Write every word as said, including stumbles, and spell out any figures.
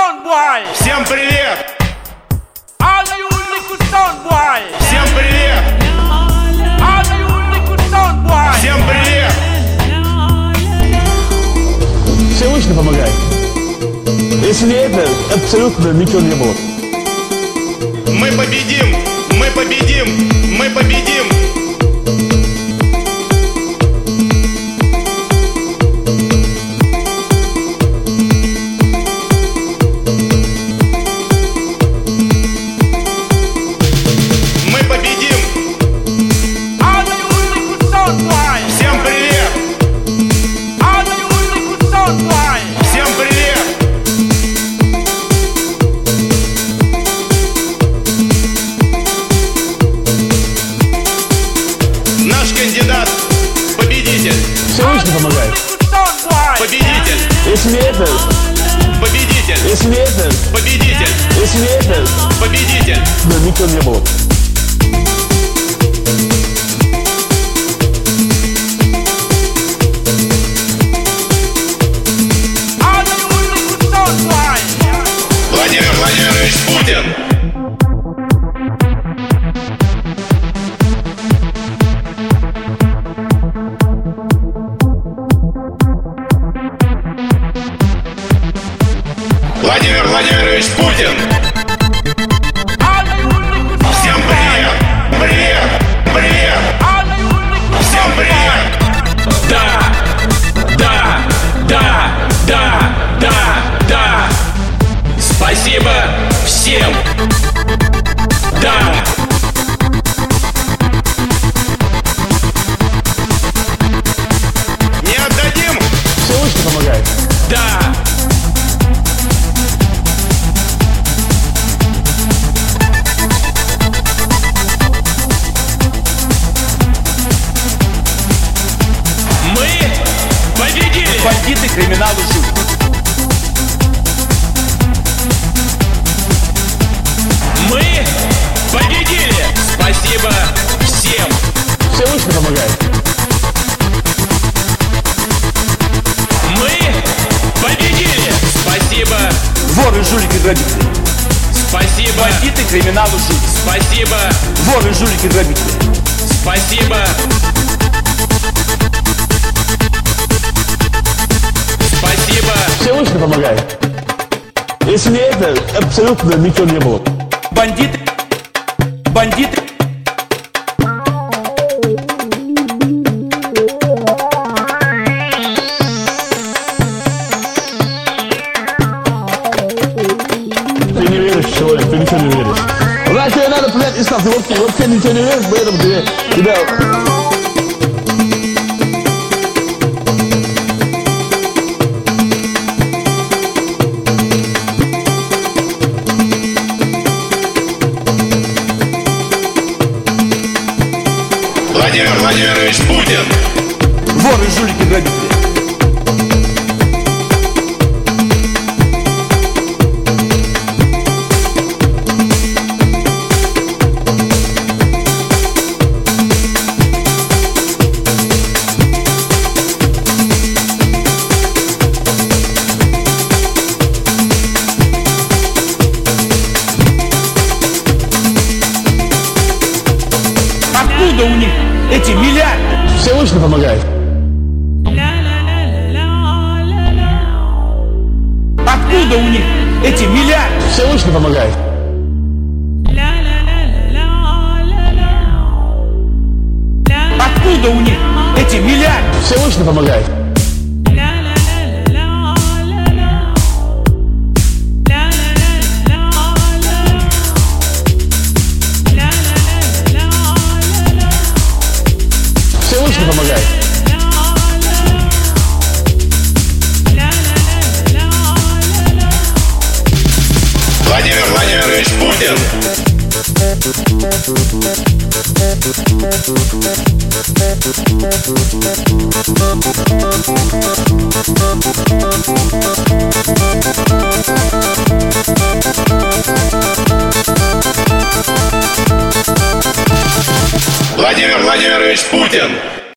Всем привет! Всем привет! Всем привет! Всевышний помогает. Если не это, абсолютно ничего не было. Мы победим! Мы победим! Мы победим! Мы победим! Всем привет! Всем привет! Наш кандидат победитель! Всевышний помогает. Победитель! Если не это, Победитель! если не это, Победитель! если не это, Победитель! да, ничего не было. Владимир Владимирович Путин! Владимир Владимирович Путин! Всем привет! Привет! Привет! Всем привет! Да, да, да, да, да, да. Спасибо всем. Да. Не отдадим! Всевышний помогает. Да. Мы победили. Бандиты, криминалы, жулики. Мы победили. Спасибо всем. Всевышний помогает. Мы победили. Спасибо. Воры, жулики, грабители. Спасибо. Бандиты, криминалы, жулики. Спасибо. Воры, жулики, грабители. Спасибо. Спасибо. Всевышний помогает. Если не это, абсолютно ничего не было. Бандиты. Бандиты. Ты не веришь в человека, ты ничего не веришь. Раньше тебе надо принять ислам, ты вообще, вообще ничего не веришь, поэтому тебе, тебя... Владимир Владимирович Путин! Воры, жулики, грабители. Откуда у них эти миллиарды? Всевышний помогает. Откуда у них эти миллиарды? Всевышний помогает. Откуда у них эти миллиарды? Всевышний помогает. Всевышний помогает. Владимир Владимирович Путин! Владимир Владимирович Путин!